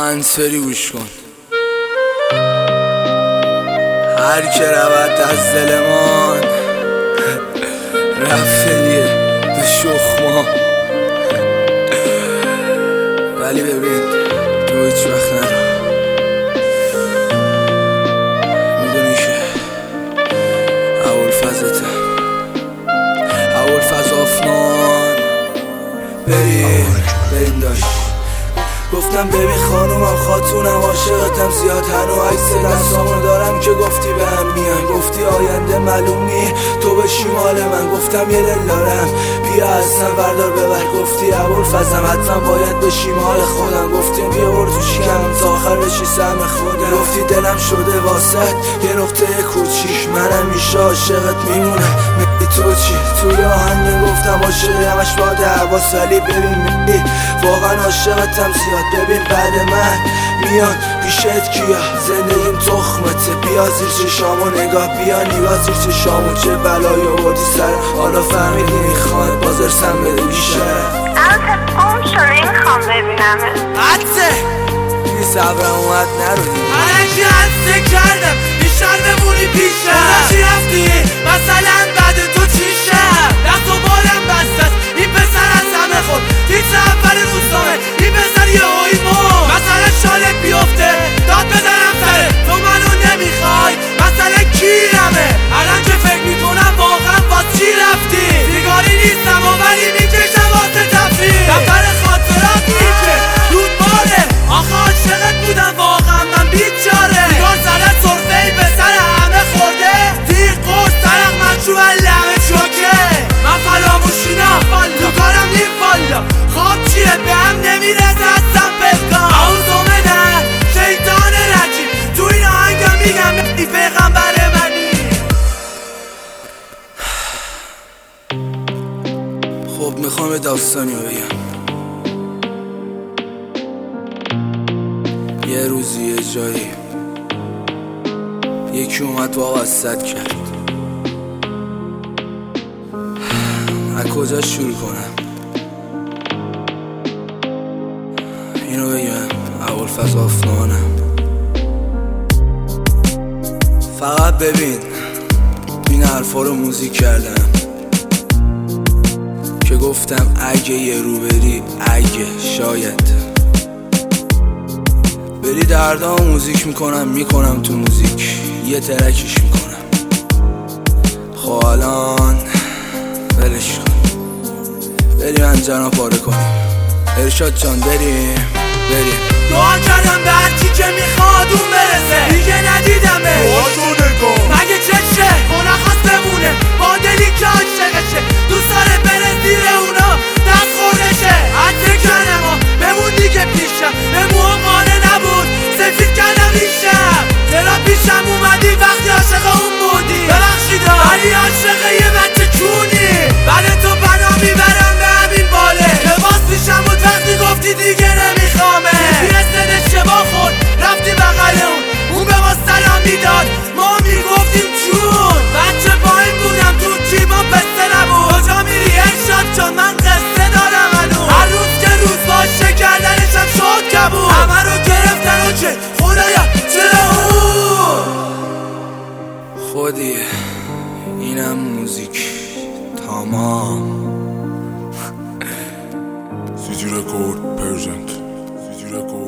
هنسفری گوش کن. هر که رود از دلمان رفته دیگه به شخما. ولی ببین تو هیچ وقت نرو، میدونی که ابوالفضل آفنان بریم داشت. گفتم ببین خانومم خاتونم عاشقتم زیاد، هنو عکس دستامو دارم که گفتی به هم میان. گفتی آینده معلوم نی تو بشی مال من، گفتم یه دل دارم بیا اصلا بردار ببر. گفتی ابوالفضلم حتما باید بشی مال خودم، گفتی بیا برو تو شکمم تا آخر بشی سهم خودم. گفتی دلم شده واسط یه نقطه کوچیک، منم میشه عاشقت میمونم. تو چی؟ توی آهنگ گفتم عاشقی همش با دعواست، ولی ببین واقعا عاشقتم زیاد. ببین بعد من میان پیشت کیا، زندگیم تخمته. بیا زیر چشامو نگاه، بیا نگاه زیر چشامو، چه بلایی آوردی سر. حالا فهمیدی میخواد باز ارسم بده بیشتر. البته قوم شو نمیخوام ببینمه. حته دیگه صبرم اومد نرو دیگه. هرکی حته کردم بیشتر بمونی پیشم. خودشی رفتی مثلا بعد تو چیشه. دست و بالم بستست این پسر از همه خود تیتر اول روزنامه. این پسر یه هایی مرد مثلا شالت بیفته داد بزنم سره تو منو نمیخوای مثلا کیرمه. الان که فکر میکنم واقعا باز چی رفتی. سیگاری نیستم و ولی میکشم واسه تفریح. دفتر خاطرات میشه رود باره. آخه عاشقت بودم واقعا من بیچاره. سیگار زدن صرفه‌ای به سر همه خورده. تیغ قرص سرق مشروع لمه چوکه. من فراموشینم تو کارم نیم والا. خواب چیه به هم نمیرسه هستم پلکان. اعوذ نه شیطان رجیم تو این آهنگم میگم ای پیغمبر منی. خب میخوام یه داستانی رو بگم. یه روزی یه جایی یکی اومد واسط کرد. از کجا شروع کنم اینو بگم؟ ابوالفضل آفنانم. فقط ببین این حرفا رو موزیک کردم که گفتم اگه یه رو بری، اگه شاید بری دردا موزیک میکنم تو موزیک یه ترکش میکنم. خب الان ولش کن، بریم انجنا پاره کنیم. ارشاد جان بریم. دعا کردم به هرکی که میخواد اون برسه. دیگه ندیدمه مگه چشه خونه خواست بمونه با دلی که عاشقشه. دوست داره بره زیر اونا دست خوردشه. حتی کردم بمون دیگه پیشم. به موهم قانه نبود سفید کردم ریشم. چرا پیشم اومدی وقتی عاشق اون بودی. ببخشیدا ولی عاشق یه بچه کونی. بعد تو بنا میبرم به همین باله که باز پیشم بود وقتی گفتی دیگه نمیخوامه. پیرستد اشتباه خورد رفتی بغل اون به ما سلام میداد ما میگفتیم چون. بچه با این بودم تو جیبا پسته نبود. کجا میری ارشاد جان من قصه دارم هنوز. هر روز که روز باشه کردنشم شد کبود. همه رو گرفتن و که خدایا چرا اون خودیه اینم موزیک تمام. CG Record present.